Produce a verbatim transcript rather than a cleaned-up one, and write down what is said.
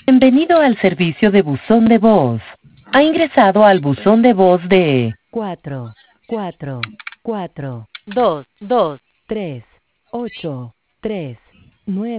Bienvenido al servicio de buzón de voz. Ha ingresado al buzón de voz de cuatro, cuatro, cuatro, dos, dos, tres, ocho, tres, nueve.